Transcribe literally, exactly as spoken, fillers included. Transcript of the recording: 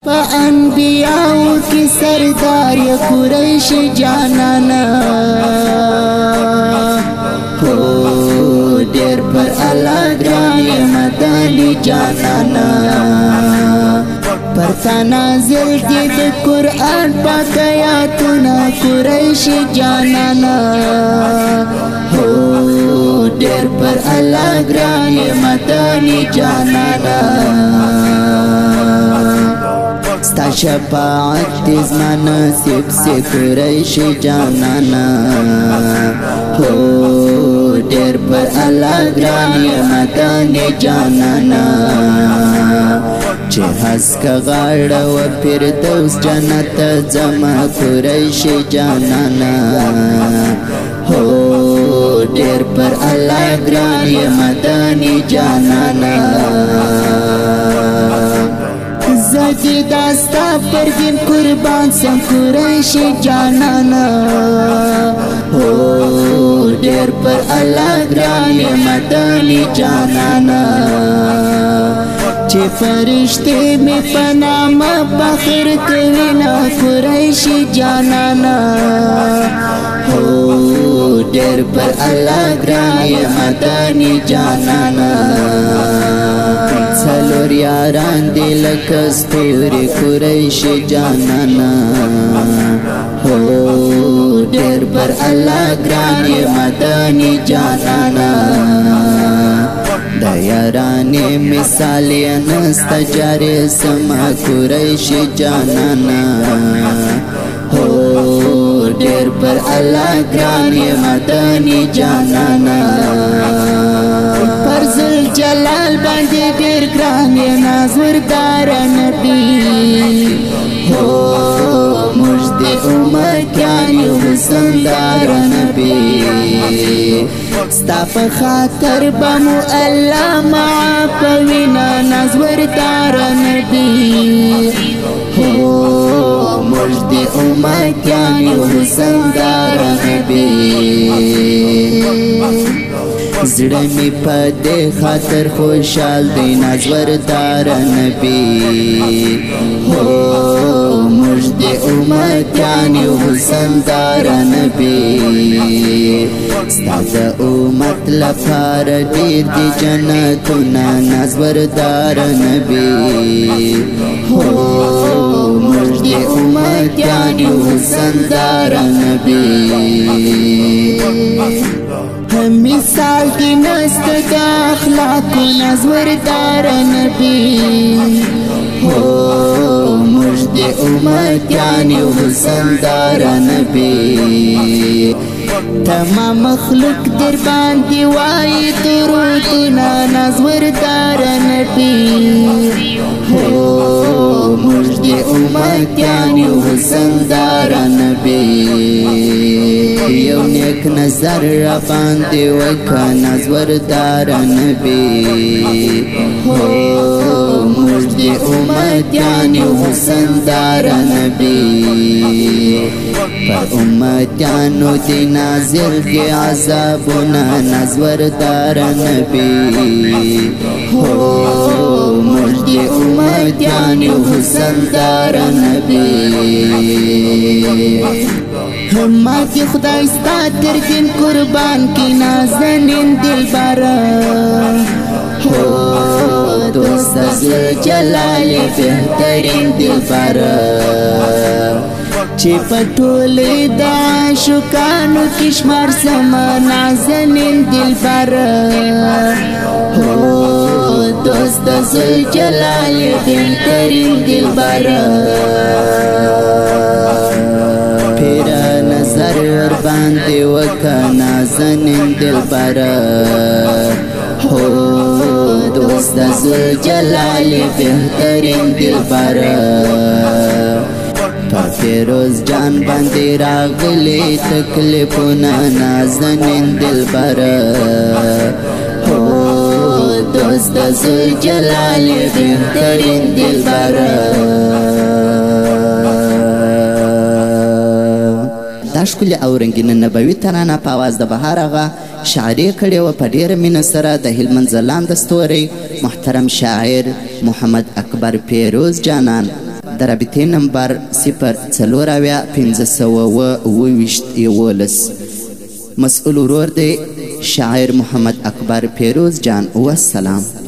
پا انبیاءو کی سردار یا قریش جانانا ہو دیر پر اللہ گران مدنی جانانا پرتا نازل دی د قرآن پاک آیاتنا قریش جانانا ہو دیر پر اللہ گران مدنی جانانا ستا شفاعت تزما نصیب سے قریش جانانا ہو دیر پر اللہ گران مدنی جانانا چه هسکا غاڑا و فردوس جنت زما قریش جانانا ہو دیر پر اللہ گران مدنی جانانا زدی داستا پر دین قربان سم قریش جانانا ہو دیر پر اللہ گران مدنی جانانا چه فرشتے میں پنام بخر کوینا قریش جانانا ہو دیر پر اللہ گران مدنی جانانا سلور یاران دی لکستوری قریش جانانا ہو دیر پر اللہ گران مدنی جانانا دا یارانی مثالی نستا جاری سما قریش جانانا ہو دیر پر اللہ گران مدنی جانانا پر ذل جلال باندې ډیر ګران نازور دار نبی ہو مجد امتیان حسن دار نبی ستا په خاطر بمو الله معافوینا نازور دار نبی ہو مجد امتیان حسن دار نبی زړه می په دې خاطر خوشحال دی نازور دار نبی ہو مجد امتیان حسن دار نبی ستا د امت لپاره ډیر دی جنتونه نازور دار نبی ہو مجد امتیان حسن دار نبی مثال کی نست دا اخلاق نازور دار نبی ہو مجد امتیان حسن دار نبی تمام مخلوق در باندی وائی درودنا نازور دار نبی ہو مجد امتیان حسن دار نبی یو نیک نظر را باندې وکا نازور دار نبی ہو مجد امتیان حسن دار نبی پر امتیانو دی نازل دی عذابنا نازور دار نبی ہو مجد امتیان حسن دار نبی همت خدای ستا تر دین قربان کی نازنین دلبرا ہو دوست ذل جلال بہترین دلبرا چی پټولې د عاشقانو کشمار سما نازنین دلبرا ہو دوست ذل جلال بہترین دلبرا ور باندې وکا نازنین دلبرا ہو دوست ذل جلال بہترین دلبرا په فیروز جان باندې راغلی تکلیفونه نازنین دلبرا ہو دوست ذل جلال بہترین دلبرا دا ښکلې او رنګینه نبوي ترانه په اواز د بهار اغا شاعري کړې وه په ډېره مینه سره د هلمند ځلانده ستوری محترم شاعر محمد اکبر پیروز جانان د رابطې نمبر صفر څلور اویا پنځه سوه اوه اوه ویشت یولس. مسؤل ورور دی شاعر محمد اکبر پیروز جان. والسلام.